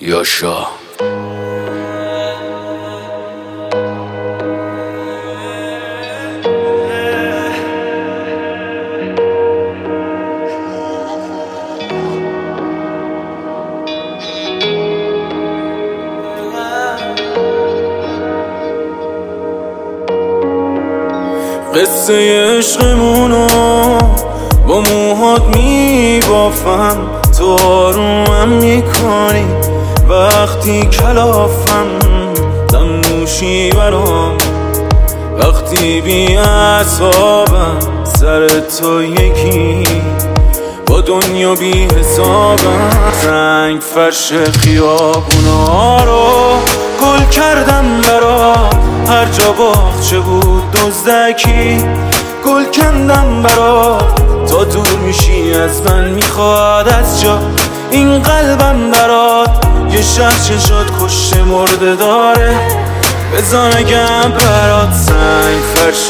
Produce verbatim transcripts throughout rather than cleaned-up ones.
یاشا قصه عشقمونو با موهات میبافم، تو آرومم میکنی وقتی کلافم، دم نوشی برام وقتی بی اعصابم، سر تو یکی با دنیا بی حسابم. رنگ فرش خیابونا رو گل کردم برات، هر جا باغچه بود دزدکی گل کندم برات. تا دور میشی از من میخواد از جا این قلبم برات، یه شهر چشات کشته مرده داره بزا نگم برات. سنگ فرش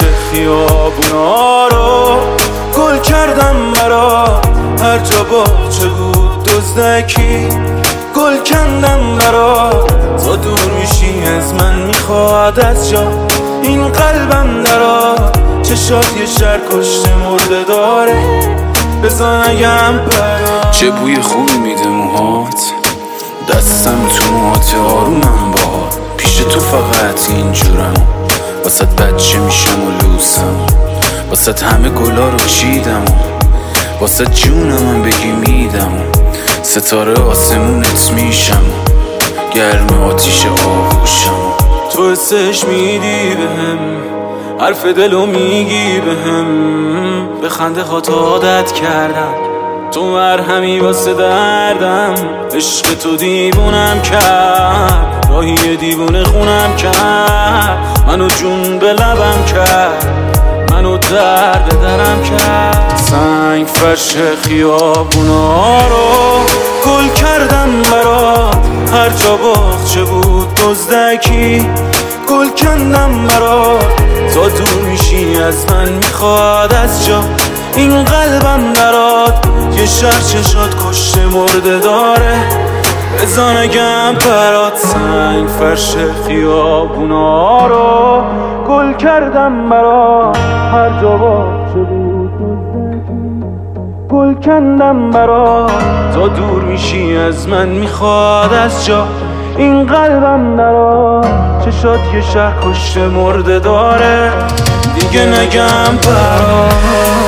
خیابونا رو گل کردم برات، هر جا باغچه بود دزدکی گل کندم برات. تا دور میشی از من میخواد از جا این قلبم درات، چشات یه شهر کشته مرده داره بزا نگم برات. چه بوی خوبی میده موهات، دستم تو موهات آرومم باهات. پیش تو فقط اینجورم، واسه بچه میشم و لوسم، واسه همه گلا رو چیدم، واسه جونم هم بگی میدم، ستاره آسمونت میشم، گرم آتیش آغوشم. تو حسش میدی بهم، حرف دلو میگی بهم، به خنده هات عادت کردم، تو مرهمی واسه دردم. عشق تو دیوونم کرد، راهی دیوونه خونم کرد، منو جون به لبم کرد، منو درد درم کرد. سنگ فرش خیابونا رو گل کردم برات، هر جا باغچه بود دزدکی گل کندم برات. تا دور میشی از من میخواد از جا این قلبم برات، یه شهر چشات کشته مرده داره بزا نگم برات. سنگ فرش خیابونا رو گل کردم برات، هر جا باغچه بود دزدکی گل کندم برات. تا دور میشی از من میخواد از جا این قلبم درات، چشات یه شهر کشته مرده داره دیگه نگم برات.